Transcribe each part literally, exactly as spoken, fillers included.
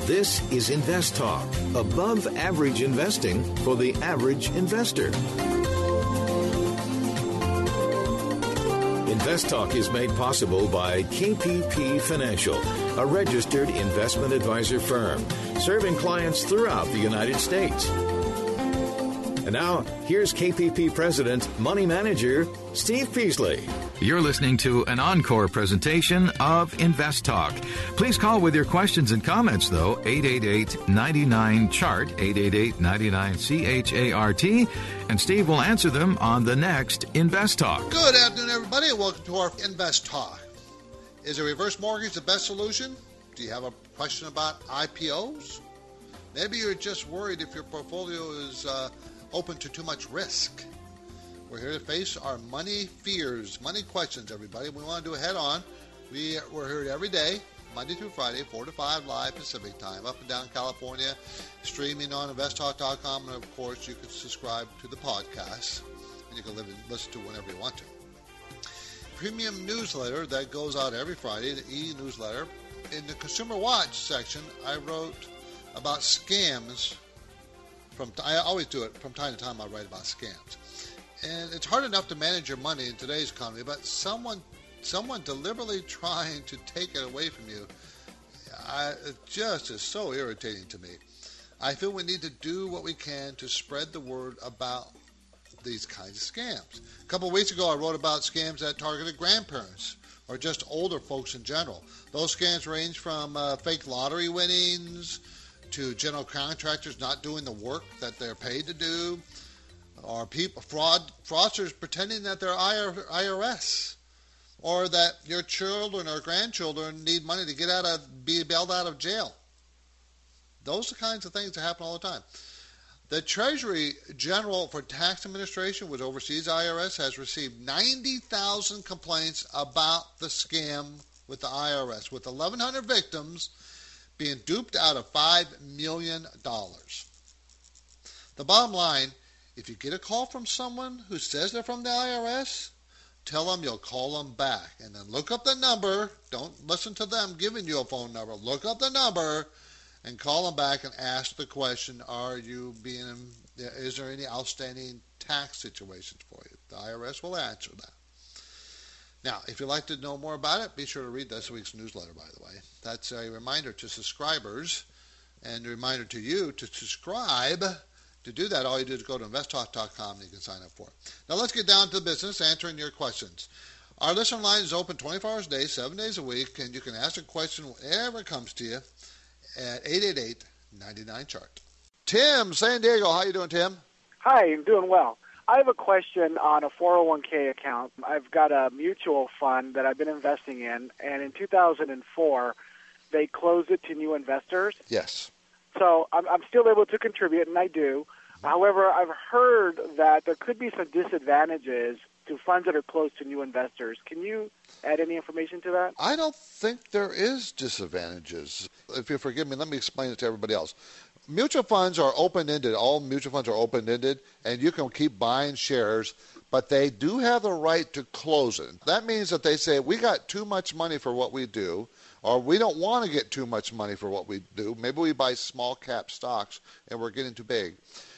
This is Invest Talk, above average investing for the average investor. Invest Talk is made possible by K P P Financial, a registered investment advisor firm serving clients throughout the United States. And now, here's K P P President, Money Manager, Steve Peasley. You're listening to an encore presentation of Invest Talk. Please call with your questions and comments, though, eight eight eight, nine nine, C H A R T, eight eight eight, nine nine, C H A R T, and Steve will answer them on the next Invest Talk. Good afternoon, everybody, and welcome to our Invest Talk. Is a reverse mortgage the best solution? Do you have a question about I P Os? Maybe you're just worried if your portfolio is uh, open to too much risk. We're here to face our money fears, money questions, everybody. We want to do it head on. We, we're here every day, Monday through Friday, four to five live Pacific time, up and down California, streaming on invest talk dot com. And, of course, you can subscribe to the podcast, and you can live and listen to whenever you want to. Premium newsletter that goes out every Friday, the e-newsletter. In the Consumer Watch section, I wrote about scams. From I always do it from time to time. I write about scams. And it's hard enough to manage your money in today's economy, but someone someone deliberately trying to take it away from you, I, it just is so irritating to me. I feel we need to do what we can to spread the word about these kinds of scams. A couple of weeks ago, I wrote about scams that targeted grandparents or just older folks in general. Those scams range from uh, fake lottery winnings to general contractors not doing the work that they're paid to do, or people fraud fraudsters pretending that they're I R S, or that your children or grandchildren need money to get out of be bailed out of jail. Those are the kinds of things that happen all the time. The Treasury General for Tax Administration, which oversees I R S, has received ninety thousand complaints about the scam with the I R S, with eleven hundred victims being duped out of five million dollars. The bottom line, if you get a call from someone who says they're from the I R S, tell them you'll call them back. And then look up the number. Don't listen to them giving you a phone number. Look up the number and call them back and ask the question, are you being, is there any outstanding tax situations for you? The I R S will answer that. Now, if you'd like to know more about it, be sure to read this week's newsletter, by the way. That's a reminder to subscribers and a reminder to you to subscribe. To do that, all you do is go to invest talk dot com and you can sign up for it. Now let's get down to the business, answering your questions. Our listener line is open twenty-four hours a day, seven days a week, and you can ask a question whenever it comes to you at eight eight eight, nine nine, C H A R T. Tim, San Diego, how you doing, Tim? Hi, I'm doing well. I have a question on a four oh one k account. I've got a mutual fund that I've been investing in, and in two thousand four, they closed it to new investors. Yes. So I'm, I'm still able to contribute, and I do. However, I've heard that there could be some disadvantages to funds that are closed to new investors. Can you add any information to that? I don't think there is disadvantages. If you forgive me, let me explain it to everybody else. Mutual funds are open-ended. All mutual funds are open-ended, and you can keep buying shares, but they do have the right to close it. That means that they say, we got too much money for what we do, or we don't want to get too much money for what we do. Maybe we buy small cap stocks and we're getting too big.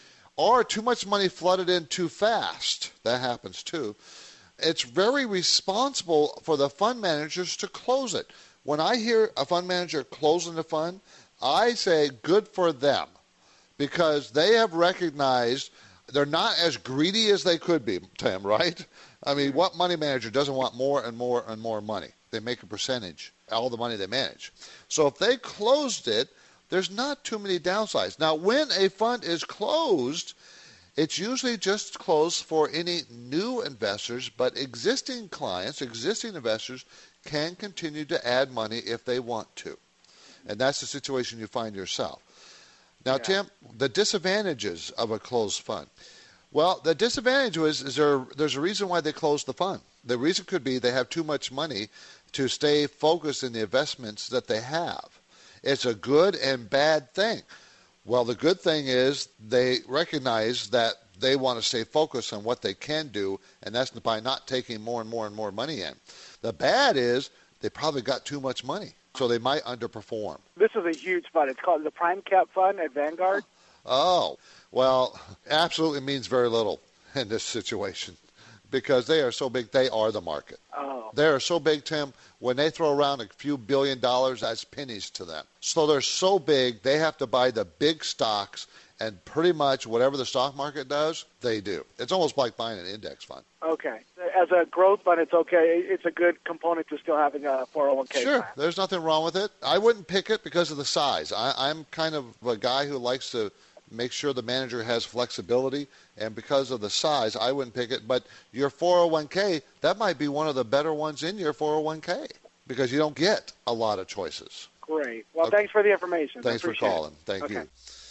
Or too much money flooded in too fast. That happens too. It's very responsible for the fund managers to close it. When I hear a fund manager closing the fund, I say good for them, because they have recognized they're not as greedy as they could be, Tim, right? I mean, what money manager doesn't want more and more and more money? They make a percentage, all the money they manage. So if they closed it, there's not too many downsides. Now, when a fund is closed, it's usually just closed for any new investors, but existing clients, existing investors can continue to add money if they want to. And that's the situation you find yourself. Now, yeah. Tim, the disadvantages of a closed fund. Well, the disadvantage is, is there, there's a reason why they closed the fund. The reason could be they have too much money to stay focused in the investments that they have. It's a good and bad thing. Well, the good thing is they recognize that they want to stay focused on what they can do, and that's by not taking more and more and more money in. The bad is they probably got too much money. So they might underperform. This is a huge fund. It's called the Prime Cap Fund at Vanguard. Oh, well, absolutely means very little in this situation because they are so big, they are the market. Oh. They are so big, Tim, when they throw around a few billion dollars, that's pennies to them. So they're so big, they have to buy the big stocks, and pretty much whatever the stock market does, they do. It's almost like buying an index fund. Okay. As a growth fund, it's okay. It's a good component to still having a four oh one k Sure. plan. There's nothing wrong with it. I wouldn't pick it because of the size. I, I'm kind of a guy who likes to make sure the manager has flexibility, and because of the size, I wouldn't pick it. But your four oh one k, that might be one of the better ones in your four oh one k because you don't get a lot of choices. Great. Well, Okay. thanks for the information. Thanks for Appreciate it. calling. Thank Okay. you.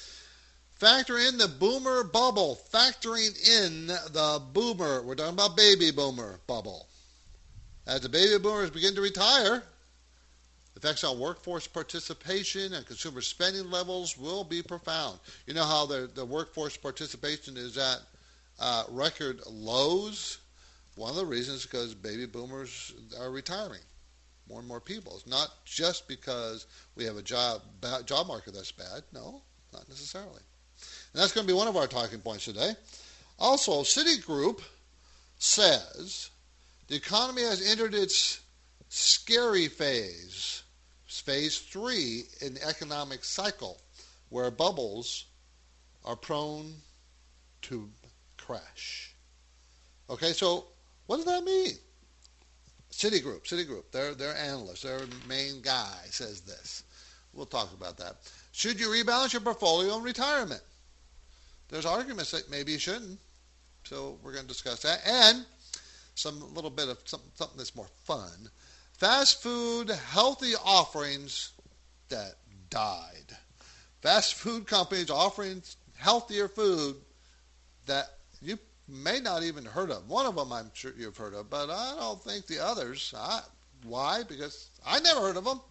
Factor in the boomer bubble. Factoring in the boomer. We're talking about baby boomer bubble. As the baby boomers begin to retire, the effects on workforce participation and consumer spending levels will be profound. You know how the, the workforce participation is at uh, record lows? One of the reasons is because baby boomers are retiring. More and more people. It's not just because we have a job ba- job market that's bad. No, not necessarily. And that's going to be one of our talking points today. Also, Citigroup says the economy has entered its scary phase, phase three in the economic cycle, where bubbles are prone to crash. Okay, so what does that mean? Citigroup, Citigroup, their, their analyst, their main guy says this. We'll talk about that. Should you rebalance your portfolio in retirement? There's arguments that maybe you shouldn't. So we're going to discuss that. And some little bit of some, something that's more fun. Fast food healthy offerings that died. Fast food companies offering healthier food that you may not even heard of. One of them I'm sure you've heard of, but I don't think the others. I, why? Because I never heard of them.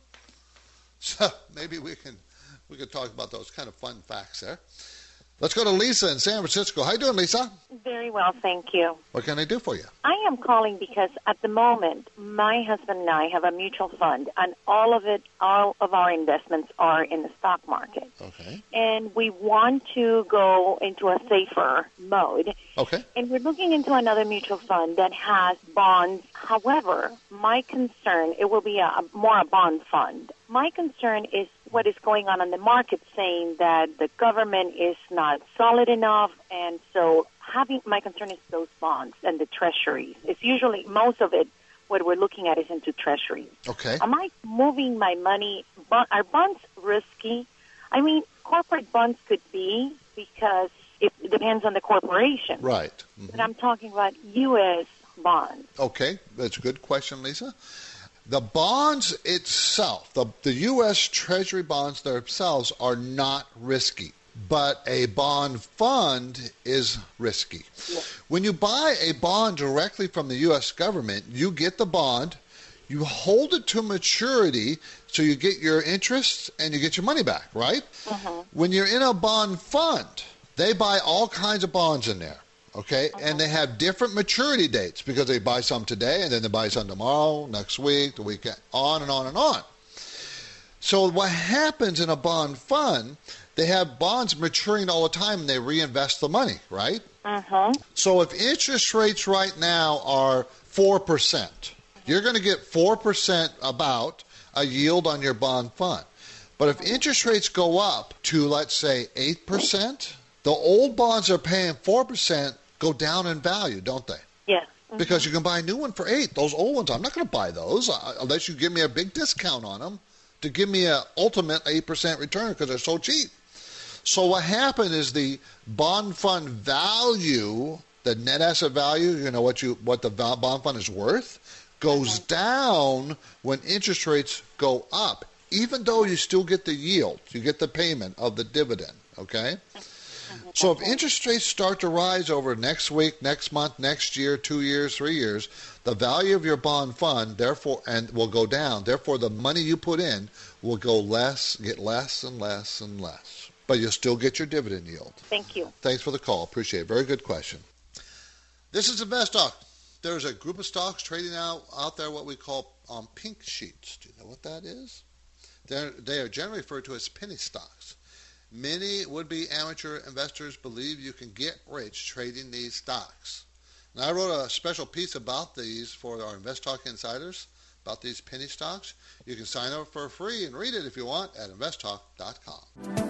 So maybe we can we could talk about those kind of fun facts there. Let's go to Lisa in San Francisco. How you doing, Lisa? Very well, thank you. What can I do for you? I am calling because at the moment, my husband and I have a mutual fund, and all of it, all of our investments are in the stock market. Okay. And we want to go into a safer mode. Okay. And we're looking into another mutual fund that has bonds. However, my concern, it will be a, more a bond fund. My concern is what is going on in the market, saying that the government is not solid enough, and so having my concern is those bonds and the treasuries. It's usually most of it. What we're looking at is into treasuries. Okay. Am I moving my money? Are bonds risky? I mean, corporate bonds could be because it depends on the corporation. Right. Mm-hmm. But I'm talking about U S bonds. Okay, that's a good question, Lisa. The bonds itself, the, the U S Treasury bonds themselves are not risky, but a bond fund is risky. Yeah. When you buy a bond directly from the U S government, you get the bond, you hold it to maturity, so you get your interest and you get your money back, right? Uh-huh. When you're in a bond fund, they buy all kinds of bonds in there. Okay, Uh-huh. and they have different maturity dates because they buy some today and then they buy some tomorrow, next week, the weekend, on and on and on. So what happens in a bond fund, they have bonds maturing all the time and they reinvest the money, right? Uh-huh. So if interest rates right now are four percent, you're going to get four percent about a yield on your bond fund. But if interest rates go up to, let's say, eight percent, the old bonds are paying four percent go down in value, don't they? Yeah. Mm-hmm. Because you can buy a new one for eight. Those old ones, I'm not going to buy those uh, unless you give me a big discount on them to give me an ultimate eight percent return because they're so cheap. So what happened is the bond fund value, the net asset value, you know what you what the bond fund is worth, goes Mm-hmm. down when interest rates go up, even though you still get the yield, you get the payment of the dividend, okay? So if interest rates start to rise over next week, next month, next year, two years, three years, the value of your bond fund therefore and will go down. Therefore, the money you put in will go less, get less and less and less. But you'll still get your dividend yield. Thank you. Thanks for the call. Appreciate it. Very good question. This is InvestTalk. There's a group of stocks trading out out there what we call on pink sheets. Do you know what that is? They're, they are generally referred to as penny stocks. Many would-be amateur investors believe you can get rich trading these stocks. And I wrote a special piece about these for our Invest Talk Insiders, about these penny stocks. You can sign up for free and read it if you want at invest talk dot com.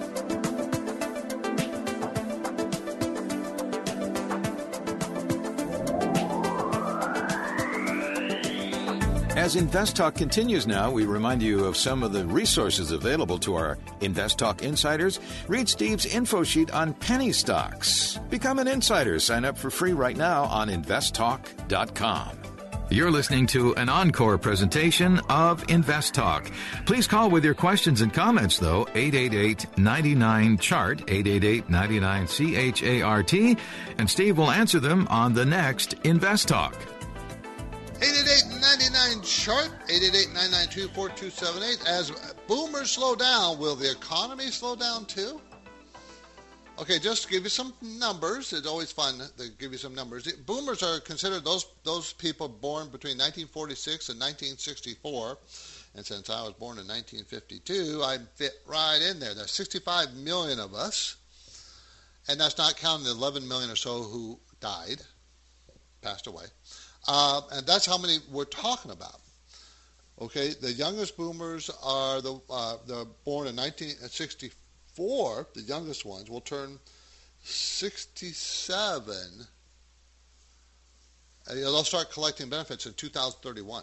As Invest Talk continues now, we remind you of some of the resources available to our Invest Talk insiders. Read Steve's info sheet on penny stocks. Become an insider. Sign up for free right now on invest talk dot com. You're listening to an encore presentation of Invest Talk. Please call with your questions and comments, though, eight eight eight, nine nine, C H A R T, eight eight eight, nine nine, C H A R T, and Steve will answer them on the next Invest Talk. eight eight eight, nine nine, C H A R T, eight eight eight, nine nine two, four two seven eight. As boomers slow down, will the economy slow down too? Okay, just to give you some numbers. It's always fun to give you some numbers. Boomers are considered those those people born between nineteen forty-six and nineteen sixty-four. And since I was born in nineteen fifty-two, I fit right in there. There's sixty-five million of us. And that's not counting the eleven million or so who died, passed away. Uh, and that's how many we're talking about. Okay, the youngest boomers are the uh, they're born in nineteen sixty-four. The youngest ones will turn sixty-seven. Uh, they'll start collecting benefits in two thousand thirty-one.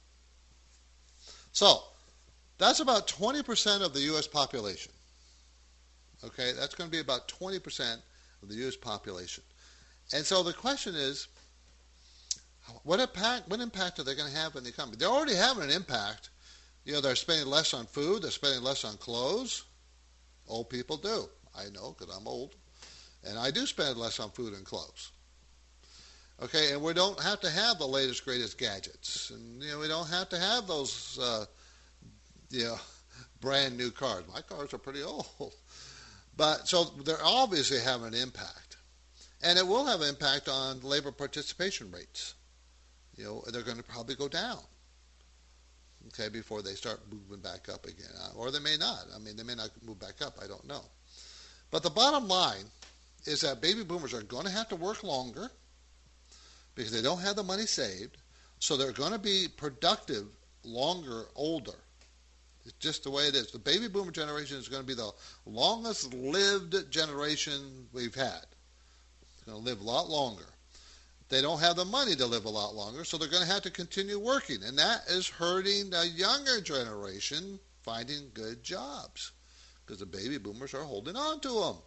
So that's about twenty percent of the U S population. Okay, that's going to be about twenty percent of the U S population. And so the question is, What impact, what impact are they going to have on the economy? They're already having an impact. You know, they're spending less on food. They're spending less on clothes. Old people do. I know because I'm old. And I do spend less on food and clothes. Okay, and we don't have to have the latest, greatest gadgets. And, you know, we don't have to have those, uh, you know, brand new cars. My cars are pretty old. But so they're obviously having an impact. And it will have an impact on labor participation rates. You know, they're going to probably go down, okay, before they start moving back up again. Or they may not. I mean, they may not move back up. I don't know. But the bottom line is that baby boomers are going to have to work longer because they don't have the money saved. So they're going to be productive longer, older. It's just the way it is. The baby boomer generation is going to be the longest lived generation we've had. It's going to live a lot longer. They don't have the money to live a lot longer, so they're going to have to continue working. And that is hurting the younger generation finding good jobs because the baby boomers are holding on to them.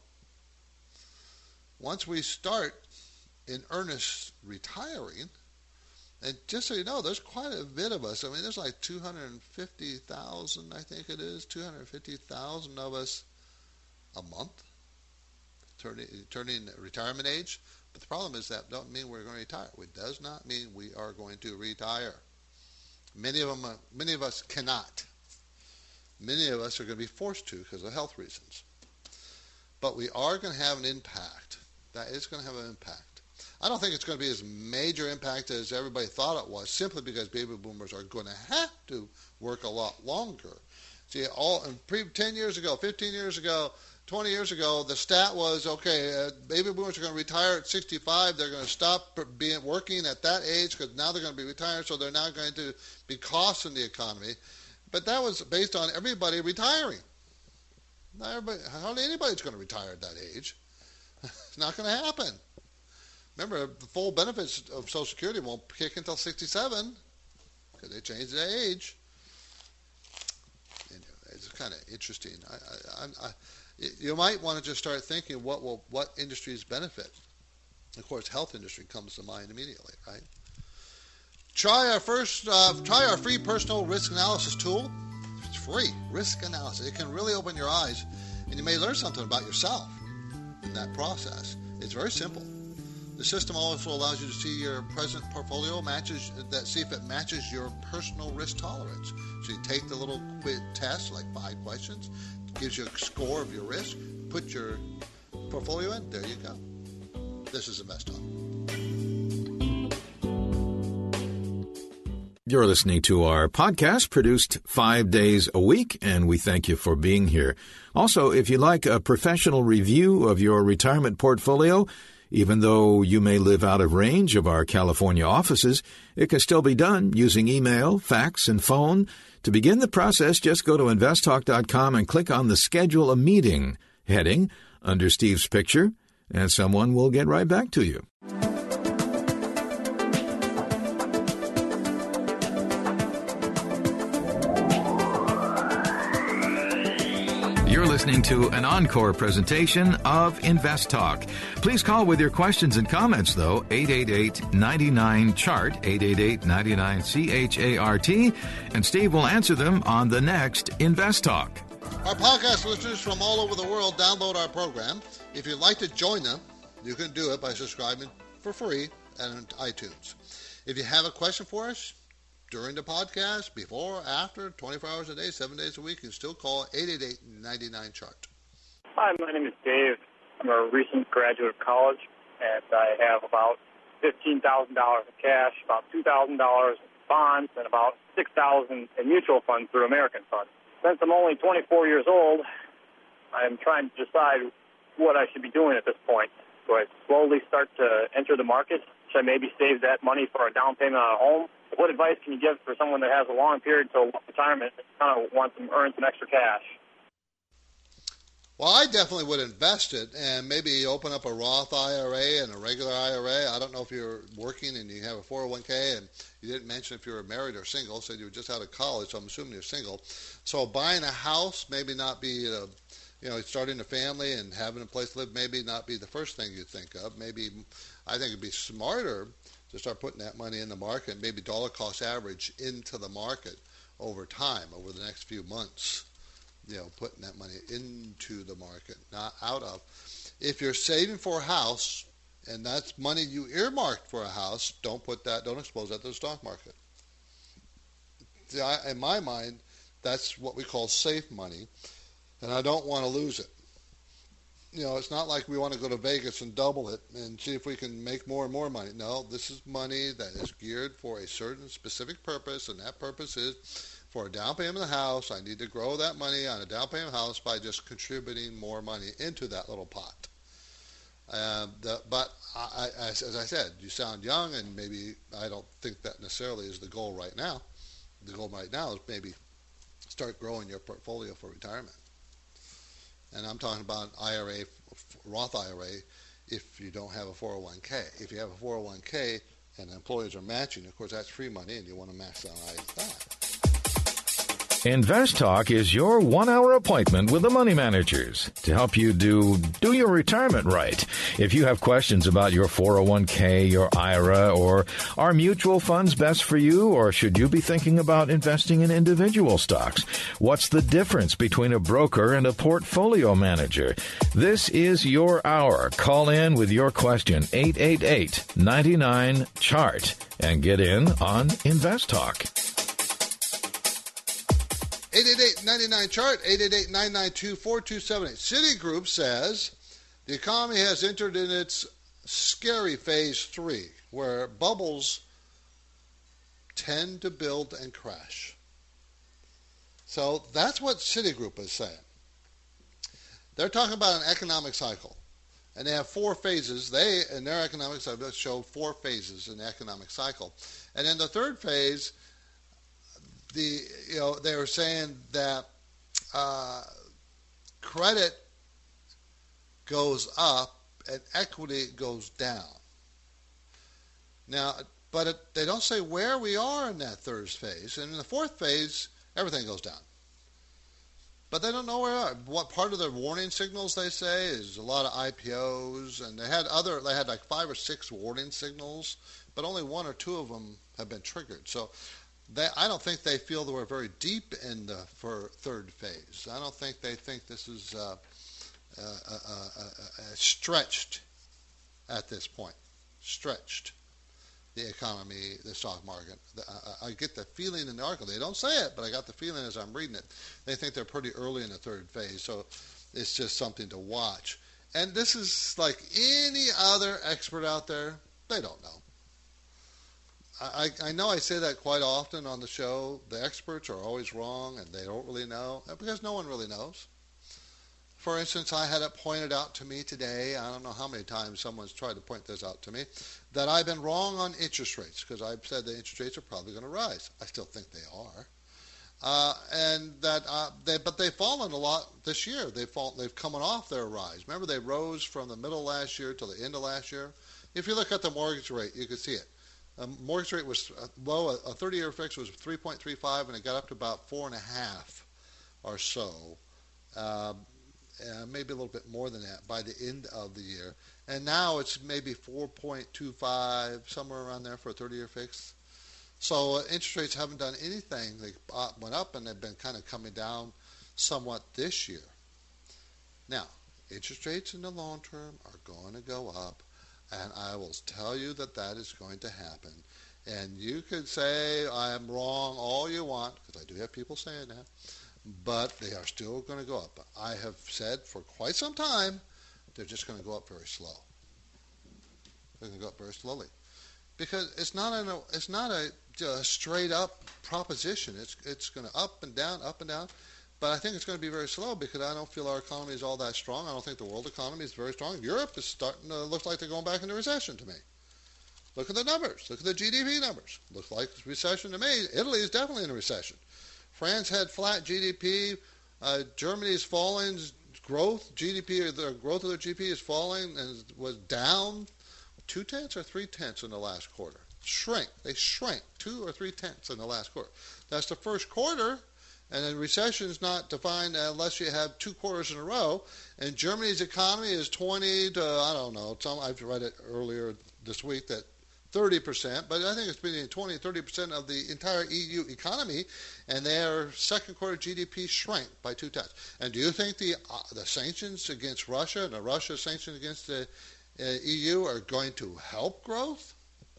Once we start in earnest retiring, and just so you know, there's quite a bit of us. I mean, there's like two hundred fifty thousand, I think it is, two hundred fifty thousand of us a month turning, turning retirement age. But the problem is that doesn't mean we're going to retire. It does not mean we are going to retire. Many of them, uh, many of us cannot. Many of us are going to be forced to because of health reasons. But we are going to have an impact. That is going to have an impact. I don't think it's going to be as major impact as everybody thought it was, simply because baby boomers are going to have to work a lot longer. See, all pre, ten years ago, fifteen years ago, twenty years ago, the stat was, okay, uh, baby boomers are going to retire at sixty-five. They're going to stop being working at that age because now they're going to be retired, so they're now going to be costs in the economy. But that was based on everybody retiring. Not everybody, hardly anybody's going to retire at that age. It's not going to happen. Remember, the full benefits of Social Security won't kick until sixty-seven because they changed the age. Anyway, it's kind of interesting. I, I, I, I, you might want to just start thinking what will what industries benefit. Of course, health industry comes to mind immediately, right? Try our first, uh, try our free personal risk analysis tool. It's free, risk analysis. It can really open your eyes, and you may learn something about yourself in that process. It's very simple. The system also allows you to see your present portfolio matches that see if it matches your personal risk tolerance. So you take the little quiz test, like five questions, it gives you a score of your risk, put your portfolio in, there you go. This is Invest Talk. You're listening to our podcast produced five days a week, and we thank you for being here. Also, if you like a professional review of your retirement portfolio, even though you may live out of range of our California offices, it can still be done using email, fax, and phone. To begin the process, just go to invest talk dot com and click on the Schedule a Meeting heading under Steve's picture, and someone will get right back to you. You're listening to an encore presentation of Invest Talk. Please call with your questions and comments, though, eight eight eight, nine nine, C H A R T, eight eight eight, nine nine, C H A R T, and Steve will answer them on the next Invest Talk. Our podcast listeners from all over the world download our program. If you'd like to join them, you can do it by subscribing for free on iTunes. If you have a question for us, during the podcast, before, after, twenty-four hours a day, seven days a week, you can still call eight eight eight, nine nine, C H A R T. Hi, my name is Dave. I'm a recent graduate of college, and I have about fifteen thousand dollars in cash, about two thousand dollars in bonds, and about six thousand dollars in mutual funds through American Funds. Since I'm only twenty-four years old, I'm trying to decide what I should be doing at this point. Do I slowly start to enter the market? Should I maybe save that money for a down payment on a home? What advice can you give for someone that has a long period till retirement and kind of wants to earn some extra cash? Well, I definitely would invest it and maybe open up a Roth I R A and a regular I R A. I don't know if you're working and you have a four oh one k, and you didn't mention if you were married or single, so you were just out of college, so I'm assuming you're single. So buying a house maybe not be, a, you know, starting a family and having a place to live maybe not be the first thing you think of. Maybe I think it'd be smarter to start putting that money in the market, maybe dollar cost average into the market over time, over the next few months. You know, putting that money into the market, not out of. If you're saving for a house, and that's money you earmarked for a house, don't put that, don't expose that to the stock market. See, I, in my mind, that's what we call safe money, and I don't want to lose it. You know, it's not like we want to go to Vegas and double it and see if we can make more and more money. No, this is money that is geared for a certain specific purpose, and that purpose is for a down payment of the house. I need to grow that money on a down payment house by just contributing more money into that little pot. Um, the, but I, I, as, as I said, you sound young, and maybe I don't think that necessarily is the goal right now. The goal right now is maybe start growing your portfolio for retirement. And I'm talking about I R A, Roth I R A, if you don't have a four oh one k. If you have a four oh one k and employers are matching, of course, that's free money, and you want to maximize that. Invest Talk is your one-hour appointment with the money managers to help you do do your retirement right. If you have questions about your four oh one k, your I R A, or are mutual funds best for you, or should you be thinking about investing in individual stocks? What's the difference between a broker and a portfolio manager? This is your hour. Call in with your question, eight eight eight, nine nine, C H A R T, and get in on Invest Talk. eight eight eight, nine nine, C H A R T, eight eight eight, nine nine two, four two seven eight. Citigroup says the economy has entered in its scary phase three, where bubbles tend to build and crash. So that's what Citigroup is saying. They're talking about an economic cycle, and they have four phases. They, in their economic cycle, show four phases in the economic cycle. And in the third phase, The you know they were saying that uh, credit goes up and equity goes down. Now, but it, they don't say where we are in that third phase. And in the fourth phase, everything goes down. But they don't know where we are. What part of the warning signals they say is a lot of I P Os, and they had other they had like five or six warning signals, but only one or two of them have been triggered. So. They, I don't think they feel that we're very deep in the for third phase. I don't think they think this is uh, uh, uh, uh, uh, stretched at this point. Stretched, the economy, the stock market. The, uh, I get the feeling in the article. They don't say it, but I got the feeling as I'm reading it. They think they're pretty early in the third phase, so it's just something to watch. And this is like any other expert out there. They don't know. I, I know I say that quite often on the show. The experts are always wrong and they don't really know, because no one really knows. For instance, I had it pointed out to me today, I don't know how many times someone's tried to point this out to me, that I've been wrong on interest rates, because I've said the interest rates are probably going to rise. I still think they are. Uh, and that, uh, they, but they've fallen a lot this year. They've fall, they've come off their rise. Remember, they rose from the middle of last year to the end of last year. If you look at the mortgage rate, you can see it. The mortgage rate was low. A thirty-year fix was three point three five, and it got up to about four and a half or so. Uh, Uh, maybe a little bit more than that by the end of the year. And now it's maybe four point two five, somewhere around there for a thirty-year fix. So uh, interest rates haven't done anything. They uh, went up and they've been kind of coming down somewhat this year. Now, interest rates in the long term are going to go up, and I will tell you that that is going to happen. And you could say I'm wrong all you want, because I do have people saying that, but they are still going to go up. I have said for quite some time they're just going to go up very slow. They're going to go up very slowly, because it's not a it's not a, a straight up proposition. It's it's going to up and down, up and down. But I think it's going to be very slow, because I don't feel our economy is all that strong. I don't think the world economy is very strong. Europe is starting to look like they're going back into recession to me. Look at the numbers. Look at the G D P numbers. Looks like recession to me. Italy is definitely in a recession. France had flat G D P. Uh, Germany's falling growth. G D P, the growth of their G D P is falling and was down two tenths or three tenths in the last quarter. Shrink. They shrank two or three tenths in the last quarter. That's the first quarter, and then recession is not defined unless you have two quarters in a row. And Germany's economy is twenty to, I don't know, some, I've read it earlier this week that thirty percent, but I think it's between twenty and thirty percent of the entire E U economy, and their second quarter G D P shrank by two tenths. And do you think the uh, the sanctions against Russia and the Russia sanctions against the uh, E U are going to help growth?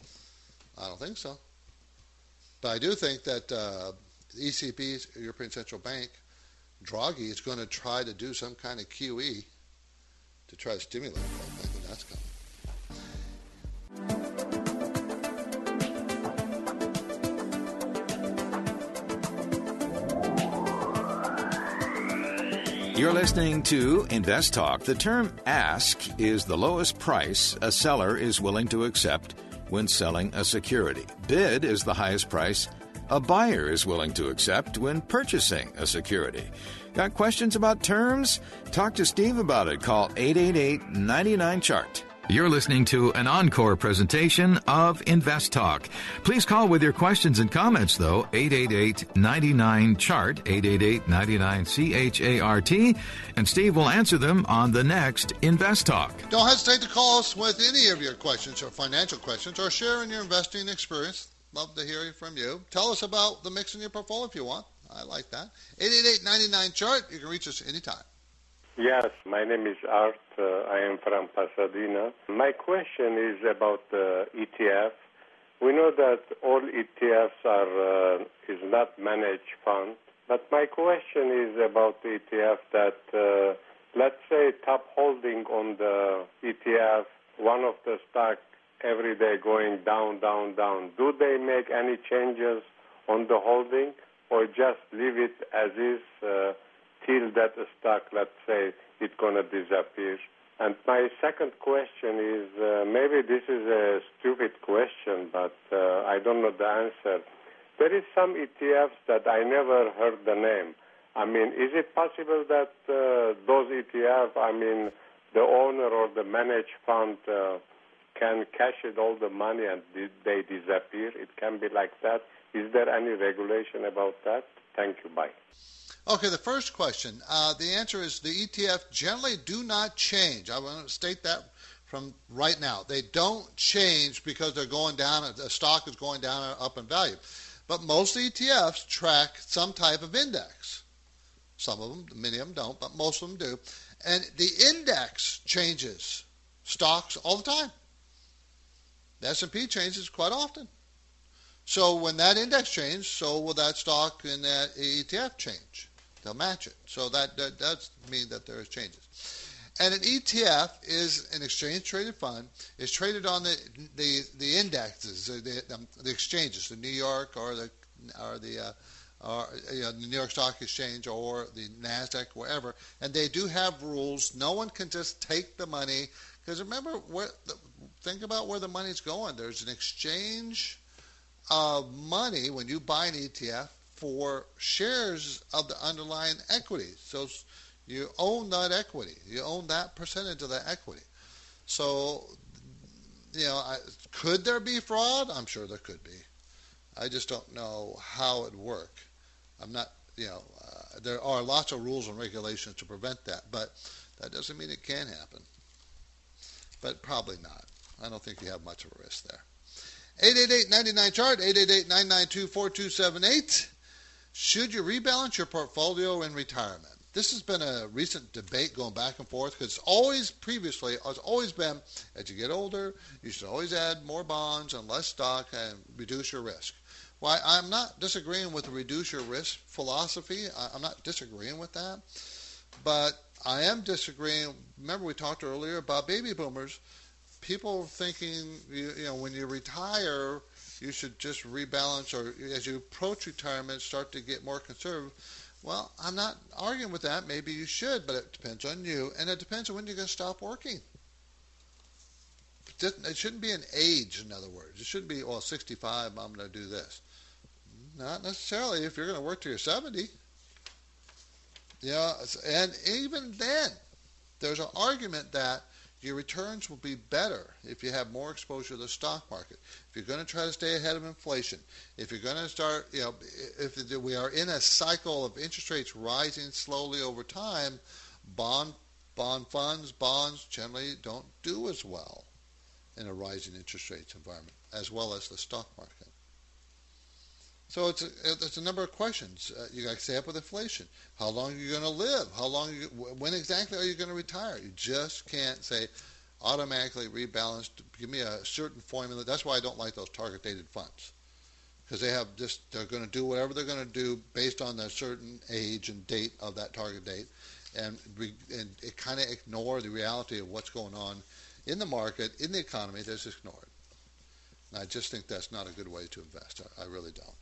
I don't think so. But I do think that uh, the E C B, European Central Bank, Draghi, is going to try to do some kind of Q E to try to stimulate growth. I think that's coming. You're listening to Invest Talk. The term ask is the lowest price a seller is willing to accept when selling a security. Bid is the highest price a buyer is willing to accept when purchasing a security. Got questions about terms? Talk to Steve about it. Call eight eight eight, nine nine, C H A R T. You're listening to an encore presentation of Invest Talk. Please call with your questions and comments, though, eight eight eight, nine nine, C H A R T, eight eight eight, nine nine, C H A R T, and Steve will answer them on the next Invest Talk. Don't hesitate to call us with any of your questions or financial questions, or share in your investing experience. Love to hear from you. Tell us about the mix in your portfolio if you want. I like that. eight eight eight, nine nine, C H A R T. You can reach us anytime. Yes, my name is Art. Uh, I am from Pasadena. My question is about the E T F. We know that all E T Fs are uh, is not managed fund, but my question is about the E T F that, uh, let's say, top holding on the E T F, one of the stock every day going down, down, down. Do they make any changes on the holding, or just leave it as is? Uh, till that stock, let's say, it's going to disappear. And my second question is, uh, maybe this is a stupid question, but uh, I don't know the answer. There is some E T Fs that I never heard the name. I mean, is it possible that uh, those E T Fs, I mean, the owner or the managed fund uh, can cash it all the money and they disappear? It can be like that. Is there any regulation about that? Thank you. Bye. Okay, the first question. Uh, the answer is the E T F generally do not change. I want to state that from right now. They don't change because they're going down, a stock is going down or up in value. But most E T Fs track some type of index. Some of them, many of them don't, but most of them do. And the index changes stocks all the time. The S and P changes quite often. So when that index changes, so will that stock and that E T F change. They'll match it. So that, that does mean that there's changes. And an E T F is an exchange-traded fund. It's traded on the the, the indexes, the, the exchanges, the New York or the or the uh, or, you know, the New York Stock Exchange or the NASDAQ, wherever. And they do have rules. No one can just take the money, because remember, where the, think about where the money's going. There's an exchange of money when you buy an E T F for shares of the underlying equity. So you own that equity. You own that percentage of that equity. So, you know, I, could there be fraud? I'm sure there could be. I just don't know how it would work. I'm not, you know, uh, there are lots of rules and regulations to prevent that, but that doesn't mean it can happen. But probably not. I don't think you have much of a risk there. eight eight eight, nine nine, C H A R T, eight eight eight, nine nine two, four two seven eight. Should you rebalance your portfolio in retirement? This has been a recent debate going back and forth, because it's always previously, it's always been, as you get older, you should always add more bonds and less stock and reduce your risk. Well, I, I'm not disagreeing with the reduce your risk philosophy. I, I'm not disagreeing with that. But I am disagreeing. Remember, we talked earlier about baby boomers. People thinking, you, you know, when you retire, you should just rebalance, or as you approach retirement, start to get more conservative. Well, I'm not arguing with that. Maybe you should, but it depends on you, and it depends on when you're going to stop working. It shouldn't be an age, in other words. It shouldn't be, well, sixty-five, I'm going to do this. Not necessarily if you're going to work till you're seventy. Yeah, and even then, there's an argument that your returns will be better if you have more exposure to the stock market. If you're going to try to stay ahead of inflation, if you're going to start, you know, if we are in a cycle of interest rates rising slowly over time, bond bond funds, bonds generally don't do as well in a rising interest rates environment, as well as the stock market. So it's a, it's a number of questions. Uh, you got to stay up with inflation. How long are you going to live? How long? Are you, when exactly are you going to retire? You just can't say automatically rebalance. Give me a certain formula. That's why I don't like those target dated funds, because they have just they're going to do whatever they're going to do based on the certain age and date of that target date, and re, and it kind of ignore the reality of what's going on in the market, in the economy. They just ignore it. And I just think that's not a good way to invest. I, I really don't.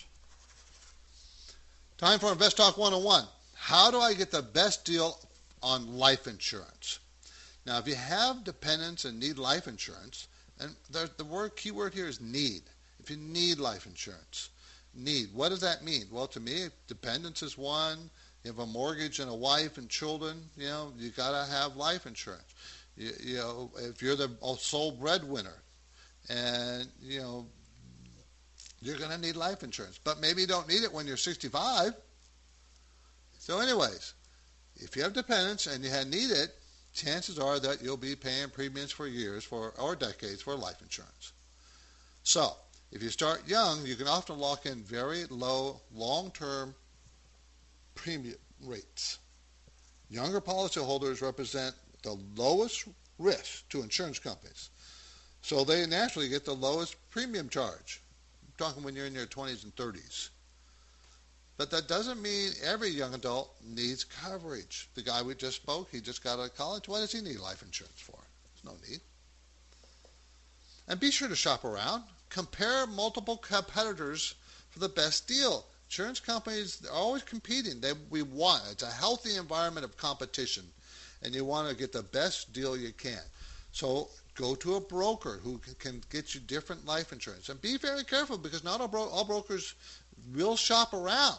Time for Invest Talk one oh one. How do I get the best deal on life insurance? Now, if you have dependents and need life insurance, and the, the word key word here is need. If you need life insurance, need. What does that mean? Well, to me, dependents is one. You have a mortgage and a wife and children. You know, you got to have life insurance. You, you know, if you're the sole breadwinner, and you know, you're going to need life insurance. But maybe you don't need it when you're sixty-five. So anyways, if you have dependents and you need it, chances are that you'll be paying premiums for years for or decades for life insurance. So if you start young, you can often lock in very low long-term premium rates. Younger policyholders represent the lowest risk to insurance companies. So they naturally get the lowest premium charge. I'm talking when you're in your twenties and thirties. But that doesn't mean every young adult needs coverage. The guy we just spoke, he just got out of college. What does he need life insurance for? There's no need. And be sure to shop around. Compare multiple competitors for the best deal. Insurance companies are always competing. They, we want, it's a healthy environment of competition, and you want to get the best deal you can. So go to a broker who can get you different life insurance. And be very careful, because not all, bro- all brokers will shop around.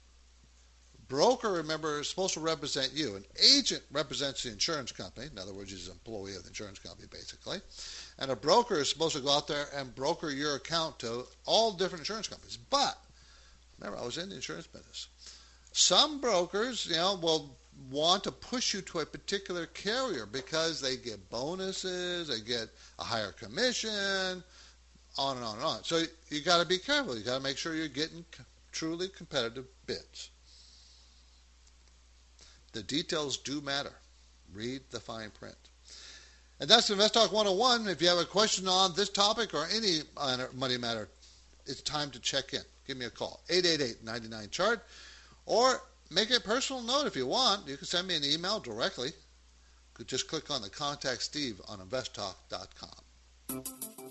Broker, remember, is supposed to represent you. An agent represents the insurance company. In other words, he's an employee of the insurance company, basically. And a broker is supposed to go out there and broker your account to all different insurance companies. But, remember, I was in the insurance business. Some brokers, you know, will want to push you to a particular carrier because they get bonuses, they get a higher commission, on and on and on. So you got to be careful. You got to make sure you're getting truly competitive bids. The details do matter. Read the fine print. And that's Invest Talk one oh one. If you have a question on this topic or any money matter, it's time to check in. Give me a call. eight eight eight, nine nine, C H A R T. Or make a personal note if you want. You can send me an email directly. just click on the Contact Steve on invest talk dot com.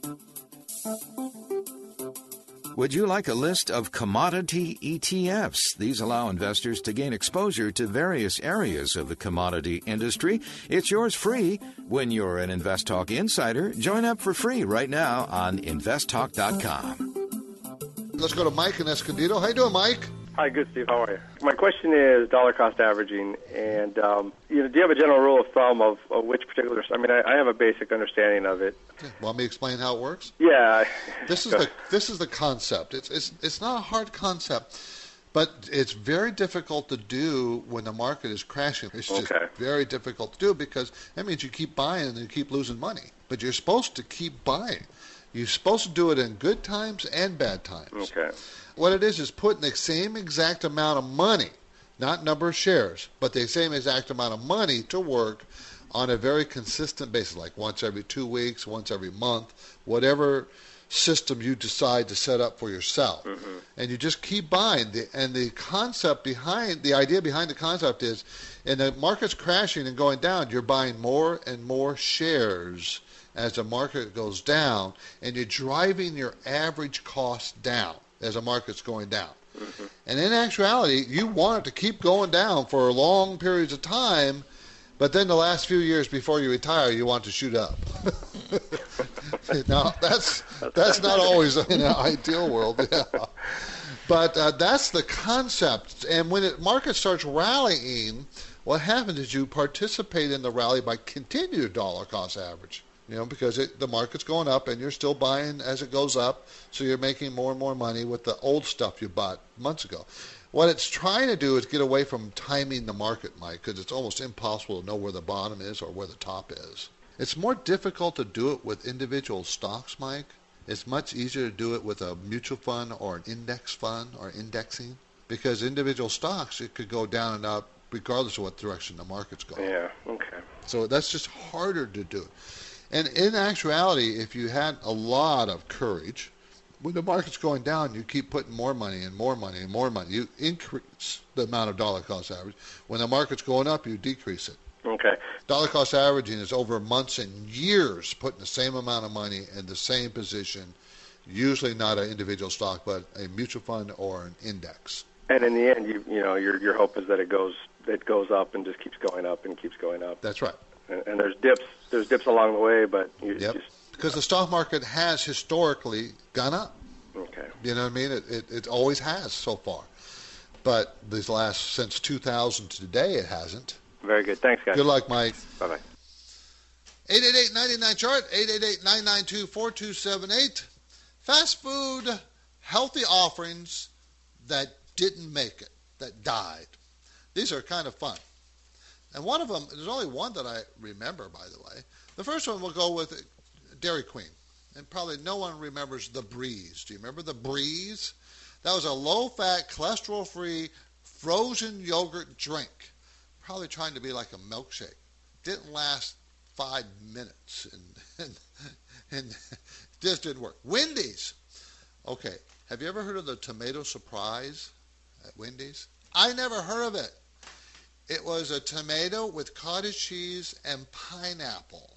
Would you like a list of commodity E T Fs? These allow investors to gain exposure to various areas of the commodity industry. It's yours free. When you're an InvestTalk insider, join up for free right now on invest talk dot com. Let's go to Mike in Escondido. How you doing, Mike? Hi, good, Steve. How are you? My question is dollar cost averaging, and um, you know, do you have a general rule of thumb of, of which particular? I mean, I, I have a basic understanding of it. Okay. Want me to explain how it works? Yeah. This is the this is the concept. It's it's it's not a hard concept, but it's very difficult to do when the market is crashing. It's just okay. very difficult to do because that means you keep buying and you keep losing money. But you're supposed to keep buying. You're supposed to do it in good times and bad times. Okay. What it is is putting the same exact amount of money, not number of shares, but the same exact amount of money to work on a very consistent basis, like once every two weeks, once every month, whatever system you decide to set up for yourself. Mm-hmm. And you just keep buying. The, and the concept behind, the idea behind the concept is, in the market's crashing and going down, you're buying more and more shares as the market goes down, and you're driving your average cost down as the market's going down. Mm-hmm. And in actuality, you want it to keep going down for long periods of time, but then the last few years before you retire, you want to shoot up. Now, that's that's not always in an ideal world. Yeah. But uh, that's the concept. And when the market starts rallying, what happens is you participate in the rally by continued dollar cost average. You know, because it, the market's going up and you're still buying as it goes up, so you're making more and more money with the old stuff you bought months ago. What it's trying to do is get away from timing the market, Mike, because it's almost impossible to know where the bottom is or where the top is. It's more difficult to do it with individual stocks, Mike. It's much easier to do it with a mutual fund or an index fund or indexing, because individual stocks, it could go down and up regardless of what direction the market's going. Yeah, okay. So that's just harder to do. And in actuality, if you had a lot of courage, when the market's going down, you keep putting more money and more money and more money. You increase the amount of dollar cost average. When the market's going up, you decrease it. Okay. Dollar cost averaging is over months and years putting the same amount of money in the same position, usually not an individual stock, but a mutual fund or an index. And in the end, you you know, your your hope is that it goes it goes up and just keeps going up and keeps going up. That's right. And, and there's dips. There's dips along the way, but you yep. just... Because the stock market has historically gone up. Okay. You know what I mean? It, it it always has so far. But these last, since two thousand to today, it hasn't. Very good. Thanks, guys. Good luck, Mike. Bye-bye. eight eight eight, nine nine, chart, eight eight eight, nine nine two, four two seven eight. Fast food, healthy offerings that didn't make it, that died. These are kind of fun. And one of them, there's only one that I remember, by the way. The first one we'll go with Dairy Queen. And probably no one remembers the Breeze. Do you remember the Breeze? That was a low-fat, cholesterol-free, frozen yogurt drink. Probably trying to be like a milkshake. Didn't last five minutes. And, and, and just didn't work. Wendy's. Okay, have you ever heard of the tomato surprise at Wendy's? I never heard of it. It was a tomato with cottage cheese and pineapple.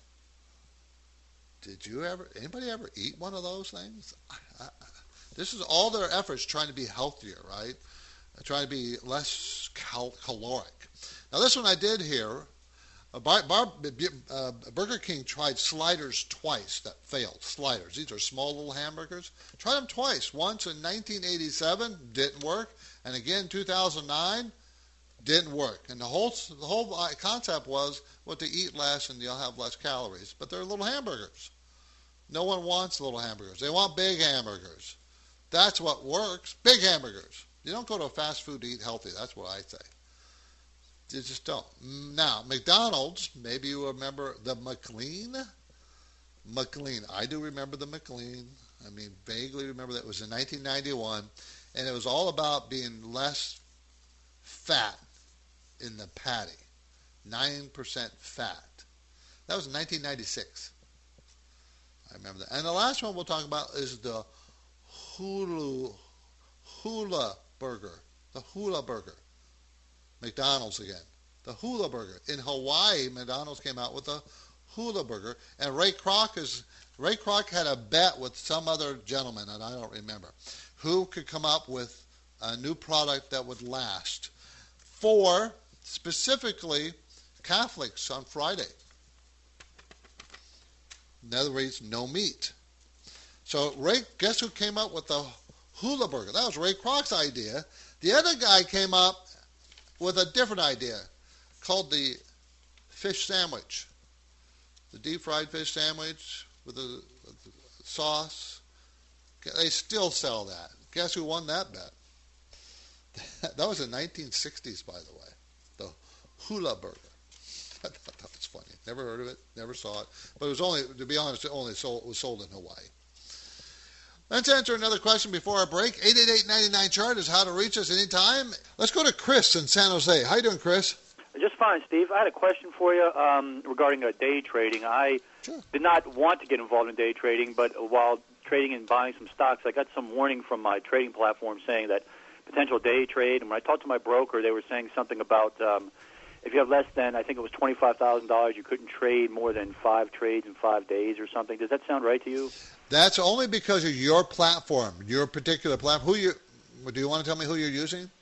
Did you ever, anybody ever eat one of those things? I, I, this is all their efforts trying to be healthier, right? Trying to be less cal- caloric. Now this one I did hear, uh, Bar, Bar, uh, Burger King tried sliders twice that failed. Sliders, these are small little hamburgers. Tried them twice. Once in nineteen eighty-seven, didn't work. And again, two thousand nine, didn't work. And the whole the whole concept was, well, to eat less and you'll have less calories. But they're little hamburgers. No one wants little hamburgers. They want big hamburgers. That's what works. Big hamburgers. You don't go to a fast food to eat healthy. That's what I say. You just don't. Now, McDonald's, maybe you remember the McLean. McLean. I do remember the McLean. I mean, vaguely remember that. It was in nineteen ninety-one. And it was all about being less fat in the patty. nine percent fat. That was in nineteen ninety-six. I remember that. And the last one we'll talk about is the Hulu, Hula Burger. The Hula Burger. McDonald's again. The Hula Burger. In Hawaii, McDonald's came out with a Hula Burger. And Ray Kroc is Ray Kroc had a bet with some other gentleman, and I don't remember, who could come up with a new product that would last for specifically Catholics on Friday. In other words, no meat. So Ray, guess who came up with the Hula Burger? That was Ray Kroc's idea. The other guy came up with a different idea called the fish sandwich. The deep fried fish sandwich with the, with the sauce. They still sell that. Guess who won that bet? That was in the nineteen sixties, by the way. The Hula Burger. I thought that was funny. Never heard of it. Never saw it. But it was only, to be honest, it only sold, it was sold in Hawaii. Let's answer another question before our break. eight eight eight, nine nine, chart is how to reach us anytime. Let's go to Chris in San Jose. How you doing, Chris? Just fine, Steve. I had a question for you um, regarding uh, day trading. I sure. did not want to get involved in day trading, but while trading and buying some stocks, I got some warning from my trading platform saying that potential day trade. And when I talked to my broker, they were saying something about um, if you have less than, I think it was twenty-five thousand dollars, you couldn't trade more than five trades in five days or something. Does that sound right to you? That's only because of your platform, your particular platform. Who you? Do you want to tell me who you're using?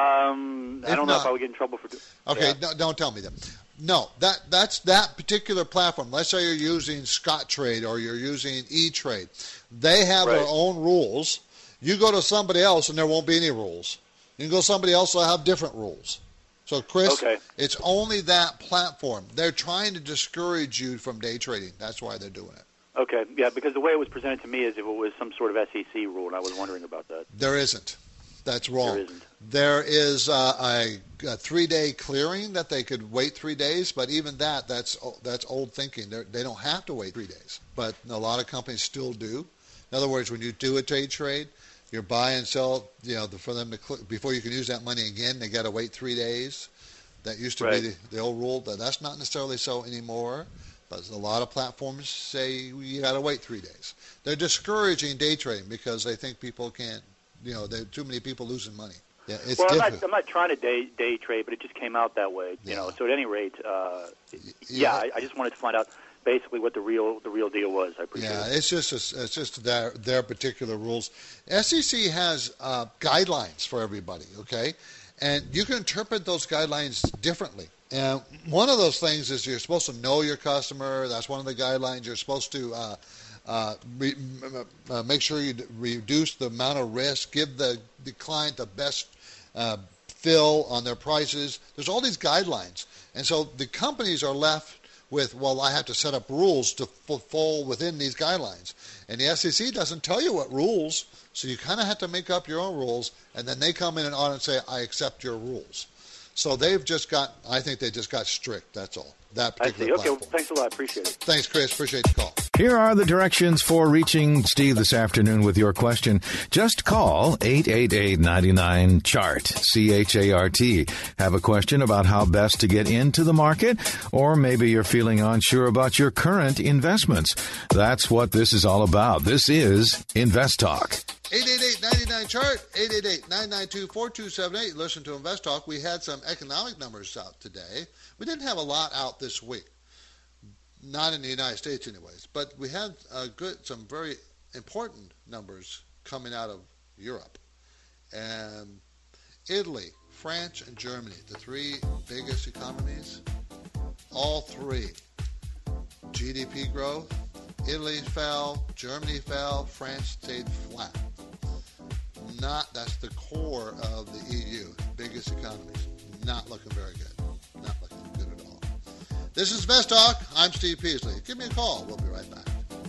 Um, I if don't know not, if I would get in trouble for. Okay, yeah. no, don't tell me that. No, that that's that particular platform. Let's say you're using Scottrade or you're using E-Trade. They have right. their own rules. You go to somebody else and there won't be any rules. You can go to somebody else that'll have different rules. So, Chris, okay. it's only that platform. They're trying to discourage you from day trading. That's why they're doing it. Okay, yeah, because the way it was presented to me is if it was some sort of S E C rule, and I was wondering about that. There isn't. That's wrong. There isn't. There is uh, a, a three-day clearing that they could wait three days, but even that, that's that's old thinking. They're, they don't have to wait three days, but a lot of companies still do. In other words, when you do a day trade, you buy and sell, you know, for them to cl- before you can use that money again, they got to wait three days. That used to right. be the, the old rule, but that's not necessarily so anymore. But a lot of platforms say you got to wait three days. They're discouraging day trading because they think people can't, you know, there are too many people losing money. Yeah, it's well, I'm different. not, I'm not trying to day day trade, but it just came out that way, you yeah. know. So at any rate, uh, yeah, yeah I, I just wanted to find out basically what the real the real deal was. I appreciate yeah, it. Yeah, it's just a, it's just their their particular rules. S E C has uh, guidelines for everybody, okay, and you can interpret those guidelines differently. And one of those things is you're supposed to know your customer. That's one of the guidelines. You're supposed to uh, uh, re- uh, make sure you reduce the amount of risk, give the, the client the best uh, fill on their prices. There's all these guidelines. And so the companies are left with, well, I have to set up rules to f- fall within these guidelines. And the S E C doesn't tell you what rules, so you kind of have to make up your own rules, and then they come in and on and say, I accept your rules. So they've just got, I think they just got strict, that's all. That particular I see. Okay, platform. well, thanks a lot. Appreciate it. Thanks, Chris. Appreciate the call. Here are the directions for reaching Steve this afternoon with your question. Just call eight eight eight, nine nine, C H A R T, C H A R T. Have a question about how best to get into the market, or maybe you're feeling unsure about your current investments. That's what this is all about. This is Invest Talk. eight eight eight, nine nine, C H A R T, eight eight eight, nine nine two, four two seven eight. Listen to Invest Talk. We had some economic numbers out today. We didn't have a lot out this week. Not in the United States anyways. But we had uh, good, some very important numbers coming out of Europe. And Italy, France, and Germany, the three biggest economies, all three. G D P growth, Italy fell, Germany fell, France stayed flat. Not, that's the core of the E U, biggest economies. Not looking very good. Not looking good at all. This is Invest Talk. I'm Steve Peasley. Give me a call. We'll be right back.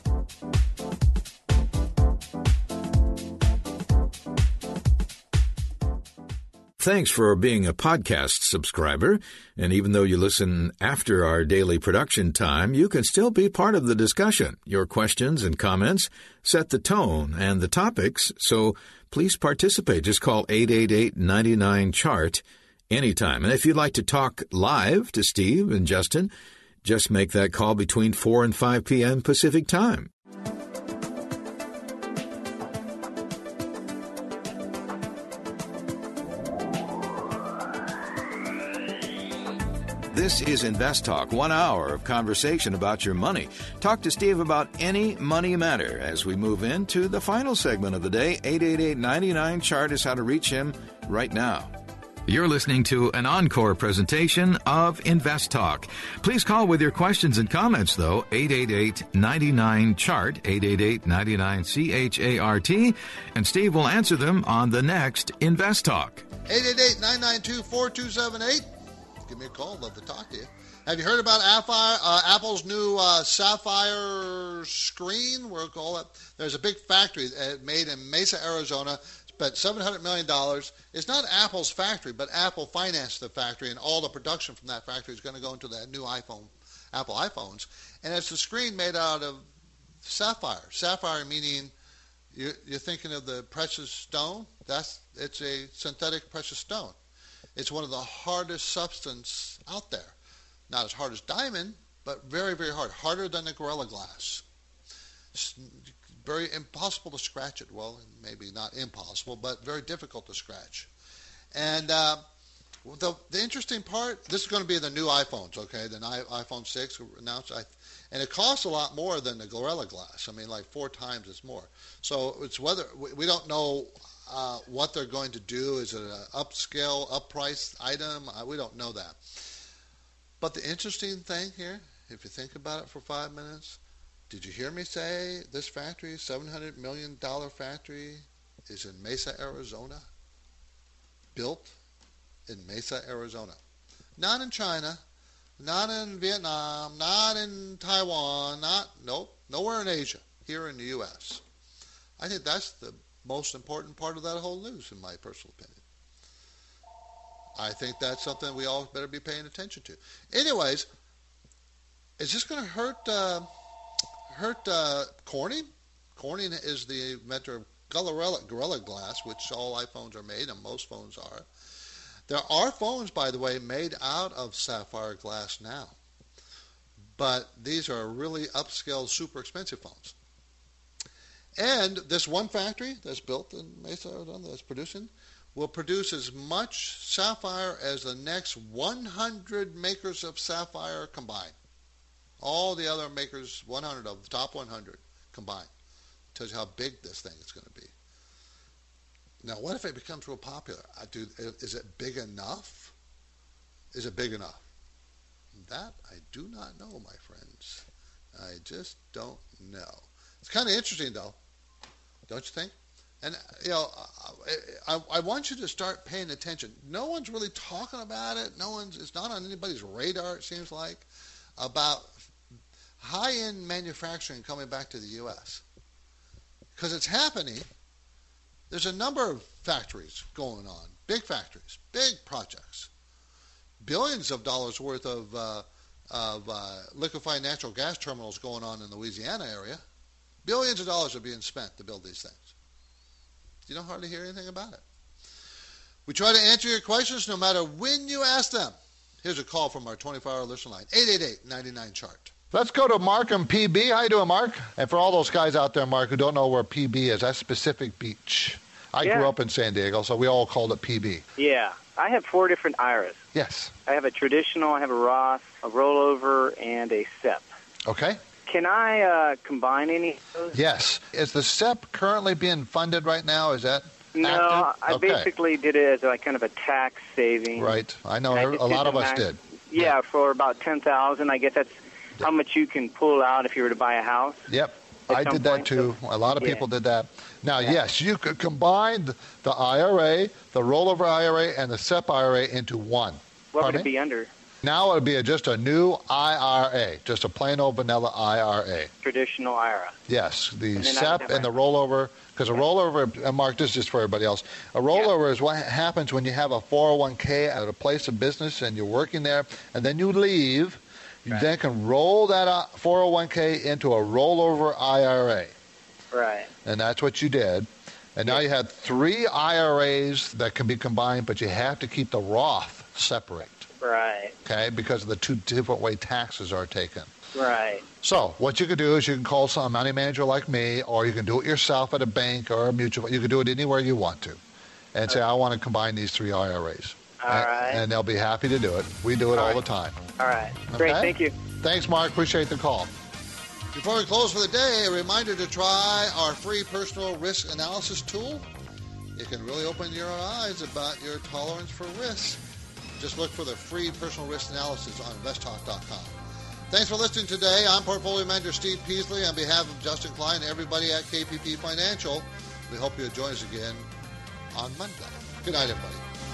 Thanks for being a podcast subscriber. And even though you listen after our daily production time, you can still be part of the discussion. Your questions and comments set the tone and the topics, so please participate. Just call eight eight eight, nine nine, C H A R T anytime. And if you'd like to talk live to Steve and Justin, just make that call between four and five p.m. Pacific time. This is Invest Talk, one hour of conversation about your money. Talk to Steve about any money matter as we move into the final segment of the day. eight eight eight, nine nine, C H A R T is how to reach him right now. You're listening to an encore presentation of Invest Talk. Please call with your questions and comments, though, eight eight eight, nine nine, C H A R T, eight eight eight, nine nine, C H A R T, and Steve will answer them on the next Invest Talk. eight eight eight, nine nine two, four two seven eight. Give me a call. Love to talk to you. Have you heard about Sapphire, uh, Apple's new uh, Sapphire screen? We'll call it. There's a big factory uh, made in Mesa, Arizona. Spent seven hundred million dollars. It's not Apple's factory, but Apple financed the factory, and all the production from that factory is going to go into that new iPhone, Apple iPhones. And it's a screen made out of sapphire. Sapphire meaning you're, you're thinking of the precious stone. That's it's a synthetic precious stone. It's one of the hardest substance out there. Not as hard as diamond, but very, very hard. Harder than the Gorilla Glass. It's very impossible to scratch it. Well, maybe not impossible, but very difficult to scratch. And uh, the the interesting part, this is going to be the new iPhones, okay? The iPhone six announced, I, and it costs a lot more than the Gorilla Glass. I mean, like four times it's more. So it's whether we don't know uh, what they're going to do. Is it an upscale, up-priced item? Uh, we don't know that. But the interesting thing here, if you think about it for five minutes, did you hear me say this factory, seven hundred million dollars factory, is in Mesa, Arizona? Built in Mesa, Arizona. Not in China, not in Vietnam, not in Taiwan, not, nope, nowhere in Asia, here in the U S. I think that's the most important part of that whole news, in my personal opinion. I think that's something we all better be paying attention to. Anyways, is this going to hurt uh, hurt uh, Corning? Corning is the inventor of Gorilla, Gorilla Glass, which all iPhones are made, and most phones are. There are phones, by the way, made out of sapphire glass now. But these are really upscale, super expensive phones. And this one factory that's built in Mesa, Arizona, that's producing, will produce as much sapphire as the next one hundred makers of sapphire combined. All the other makers, one hundred of the top one hundred combined. Tells you how big this thing is going to be. Now, what if it becomes real popular? I do, is it big enough? Is it big enough? That I do not know, my friends. I just don't know. It's kind of interesting, though. Don't you think? And, you know, I, I, I want you to start paying attention. No one's really talking about it. No one's, it's not on anybody's radar, it seems like, about high-end manufacturing coming back to the U S Because it's happening. There's a number of factories going on, big factories, big projects. Billions of dollars worth of, uh, of uh, liquefied natural gas terminals going on in the Louisiana area. Billions of dollars are being spent to build these things. You don't hardly hear anything about it. We try to answer your questions no matter when you ask them. Here's a call from our twenty-four hour listener line, eight eight eight, nine nine, C H A R T. Let's go to Mark and P B. How you doing, Mark? And for all those guys out there, Mark, who don't know where P B is, that's Pacific Beach. I yeah. grew up in San Diego, so we all called it P B. Yeah. I have four different I R As. Yes. I have a traditional, I have a Roth, a rollover, and a S E P. Okay. Can I uh, combine any of those? Yes. Is the S E P currently being funded right now? Is that No, active? I okay. basically did it as like kind of a tax saving. Right. I know I a lot did of us nine, did. Yeah, yeah, for about ten thousand dollars. I guess that's how much you can pull out if you were to buy a house. Yep. I did that point. too. A lot of yeah. people did that. Now, yeah. yes, you could combine the I R A, the rollover I R A, and the S E P I R A into one. What Pardon would it me? be under? Now it would be a, just a new I R A, just a plain old vanilla I R A. Traditional I R A. Yes, the And S then I E would P have and my- the rollover, because a rollover, and Mark, this is just for everybody else, a rollover is what happens when you have a four oh one k at a place of business and you're working there, and then you leave. You Right. then can roll that uh, four oh one k into a rollover I R A. Right. And that's what you did. And now you have three I R As that can be combined, but you have to keep the Roth separate, Right. okay, because of the two different way taxes are taken. Right. So what you could do is you can call some money manager like me, or you can do it yourself at a bank or a mutual. You can do it anywhere you want to, and say, I want to combine these three I R As. All and, right. and they'll be happy to do it. We do it all, All the right. time. All right. Great. Okay? Thank you. Thanks, Mark. Appreciate the call. Before we close for the day, a reminder to try our free personal risk analysis tool. It can really open your eyes about your tolerance for risk. Just look for the free personal risk analysis on invest talk dot com. Thanks for listening today. I'm Portfolio Manager Steve Peasley on behalf of Justin Klein and everybody at K P P Financial. We hope you'll join us again on Monday. Good night, everybody.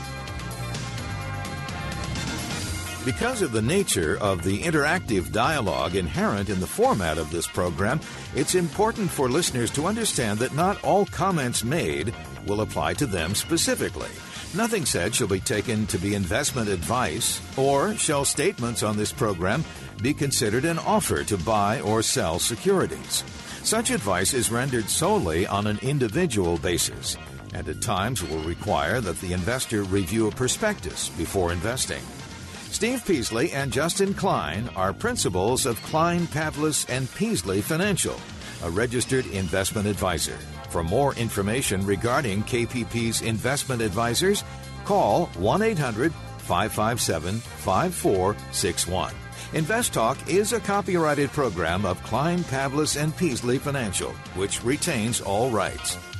Because of the nature of the interactive dialogue inherent in the format of this program, it's important for listeners to understand that not all comments made will apply to them specifically. Nothing said shall be taken to be investment advice, or shall statements on this program be considered an offer to buy or sell securities. Such advice is rendered solely on an individual basis, and at times will require that the investor review a prospectus before investing. Steve Peasley and Justin Klein are principals of Klein, Pavlis and Peasley Financial, a registered investment advisor. For more information regarding K P P's investment advisors, call one eight hundred five five seven five four six one. Invest Talk is a copyrighted program of Klein, Pavlis and Peasley Financial, which retains all rights.